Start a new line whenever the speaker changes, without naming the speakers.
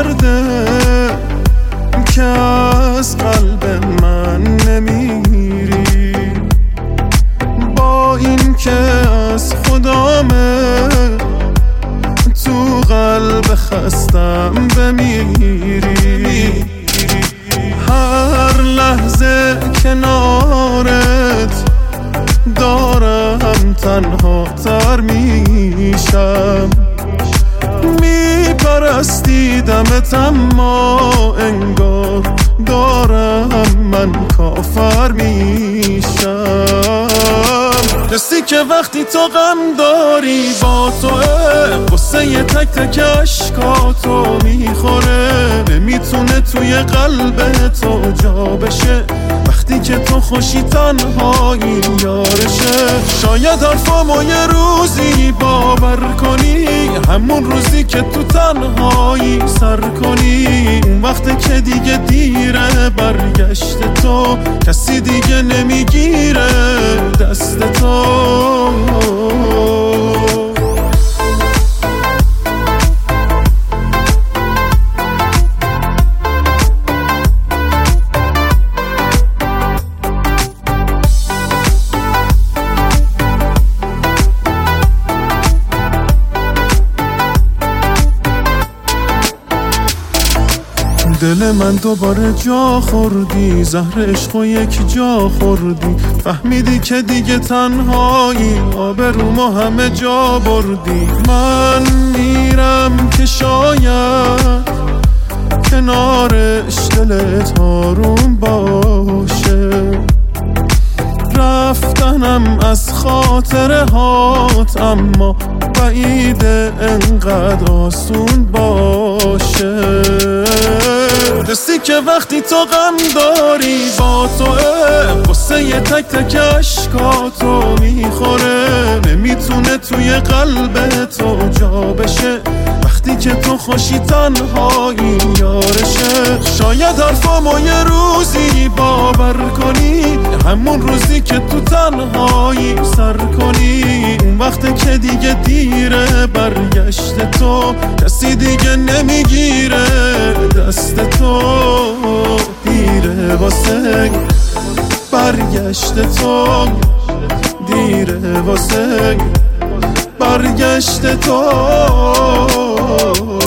مرده که از قلب من نمیری، با این که از خدامه تو قلب خستم بمیری. هر لحظه کنارت دارم تنها تر میشم، میپرستیدمت اما انگار دارم من کافر میشم. کسی که وقتی تو غم داری با توه، قصه ی تک تک اشکاتو میخوره، نمیتونه توی قلب تو جا بشه. وقتی که تو خوشی تنهایی یارشه. شاید حرفامو یه روزی باور کنی، همون روزی که تو تنهایی سر کنی. اون وقت که دیگه دیره برگشت تو، کسی دیگه نمیگیره دست تو. دل من دوباره جا خوردی، زهر عشقو یک جا خوردی. فهمیدی که دیگه تنهایی، آبرومو همه جا بردی. من میرم که شاید کنارش دلت آروم باشه. رفتنم از خاطره هات، اما بعیده انقدر آسون باشه. کسی که وقتی تو غم داری با توه، قصه ی تک تک اشکاتو میخوره، نمیتونه توی قلب تو جا بشه. وقتی که تو خوشی تنهایی یارشه. شاید حرفامو یه روزی باور کنی، همون روزی که تو تنهایی سر کنی. اون وقت که دیگه دیره برگشت تو، کسی دیگه نمیگیره دست تو. دیره واسه برگشت تو، دیره واسه برگشت تو.